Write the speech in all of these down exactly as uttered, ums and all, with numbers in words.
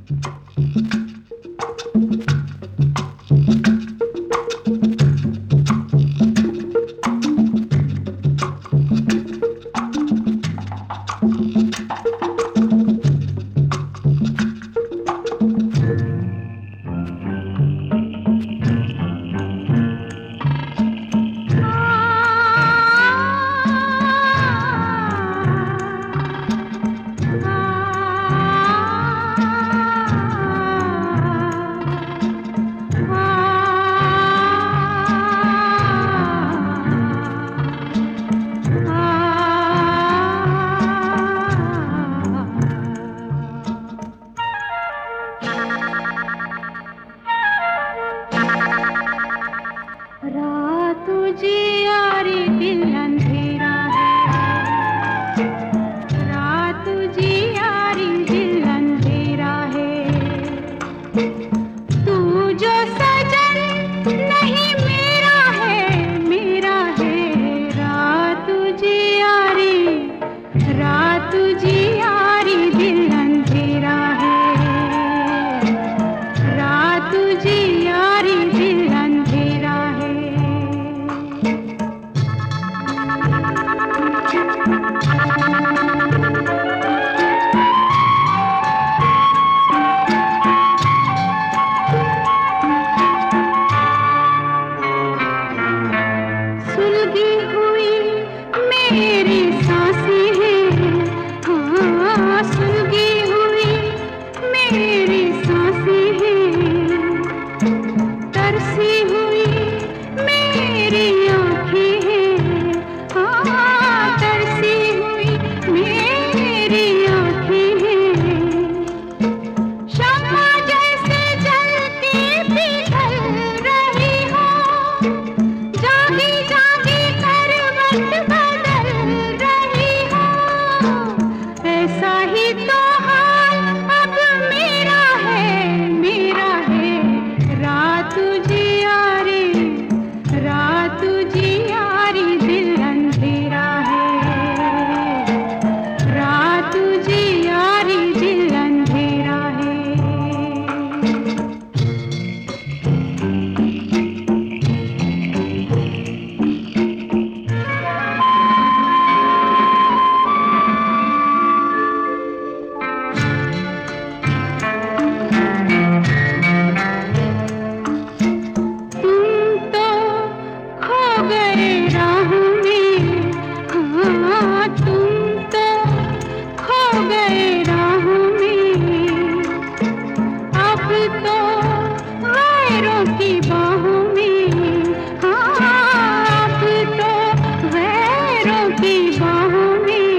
रात जियारी दिल अंधेरा है, रात जियारी दिल अंधेरा है। तू जो सजन नहीं मेरा है, मेरा है। रात जियारी, रात जियारी दिल अंधेरा है, रात जियारी दिल अंधेरा है। सुलगी हुई मेरी सांसें हैं, हाँ सुलगी हुई मेरी सांसें हैं। तरसी हुई मेरी आँखें हैं, हाँ तरसी हुई मेरी आँखें हैं। शम्मा जैसे जलती पिघल रही हो, जागी जागी करवट बदल रही हो। ऐसा ही तो हाल अब मेरा है, मेरा है। रात जियारी, रात जियारी दिल अंधेरा है, रात जियारी दिल अंधेरा है। तुम तो खो गए राहों में, हाँ तुम तो खो गए राहों में। अब तो गैरों की बाहों में, हाँ अब तो गैरों की बाहों में।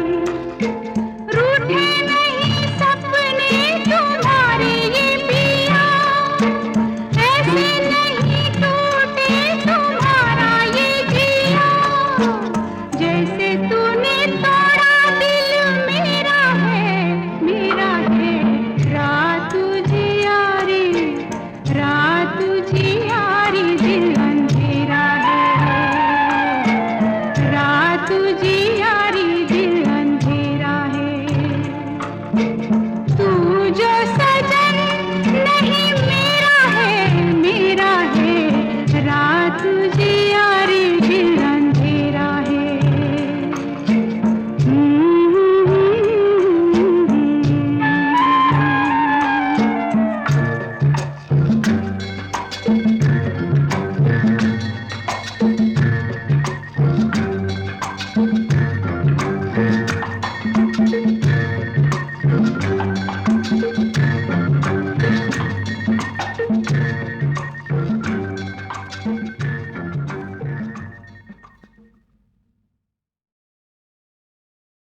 रूठे नहीं सपने तुम्हारे ये पिया, ऐसे नहीं टूटे तुम्हारा ये जिया। जैसे तूने तोड़ा दिल मेरा है, मेरा है। रात जियारी, रात जियारी दिल अंधेरा है, रात जियारी दिल अंधेरा है। तू जो